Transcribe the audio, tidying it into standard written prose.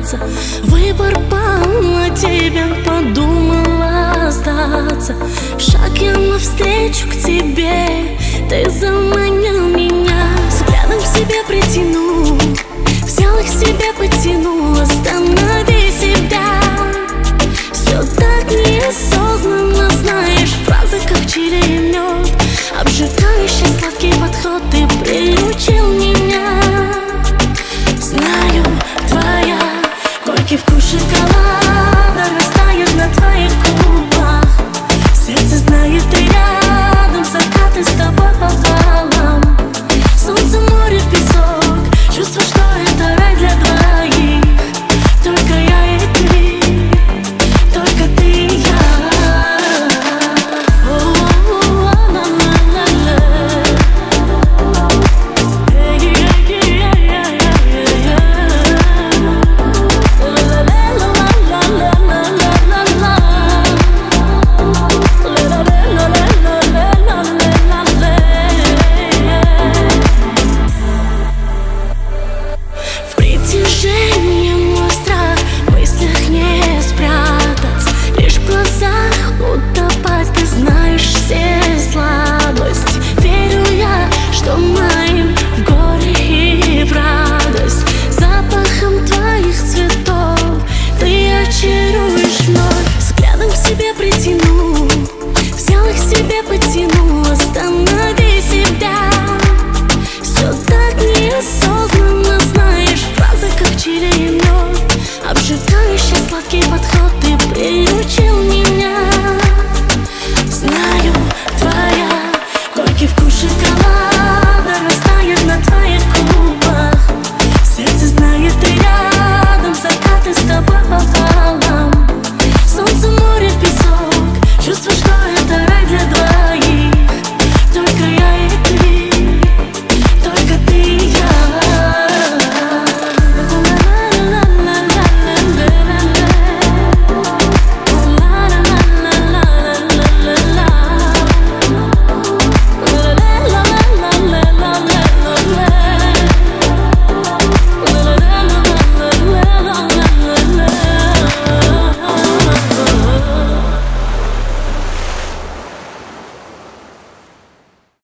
остаться. Выбор пал на тебя, подумала остаться. Шаг я навстречу к тебе, ты заманил меня. Взглядом к себе притянул, взял их к себе, потянул. Останови себя, все так неосознанно, знаешь, фразы как чили и мед. Обжигающий сладкий подход, ты приучил меня. Знаю, твоя горький вкус шоколада растает на твоих губах. Сердце знает, ты рядом, закаты с тобой.